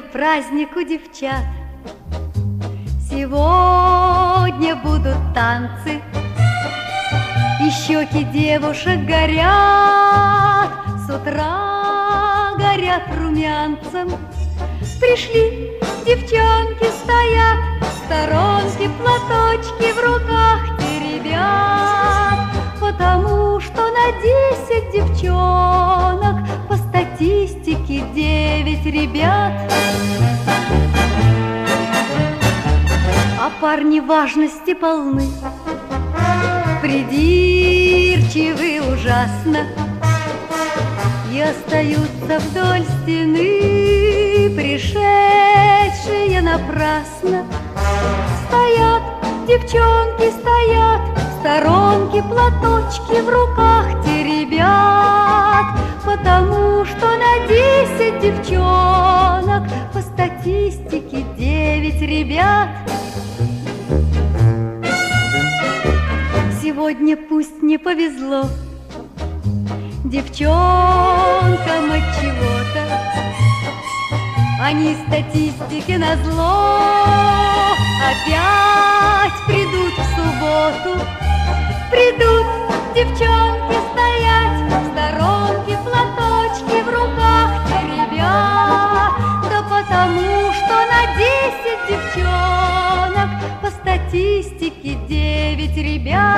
праздник у девчат. Сегодня будут танцы, и щеки девушек горят, с утра горят румянцем. Пришли девчонки, стоят в сторонке, платочки в руках теребят, потому что на 10 девчонок по статистике 9 ребят. А парни важности полны, придирчивы ужасно, и остаются вдоль стены, пришедшие напрасно. Стоят девчонки, стоят в сторонке, платочки в руках теребят, потому что на 10 девчонок по статистике 9 ребят. Сегодня пусть не повезло девчонкам от чего-то, они статистике назло опять придут в субботу. Придут девчонки стоять в сторонке, платочки в руках теребят, да потому что на 10 девчонок по статистике 9 ребят.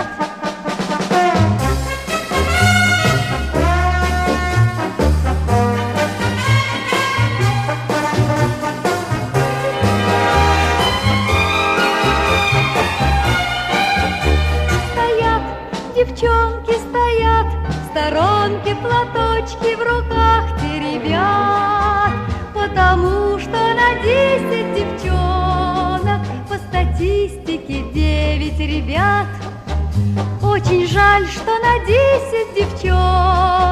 Девчонки стоят в сторонке, платочки в руках теребят, потому что на 10 девчонок по статистике 9 ребят. Очень жаль, что на 10 девчонок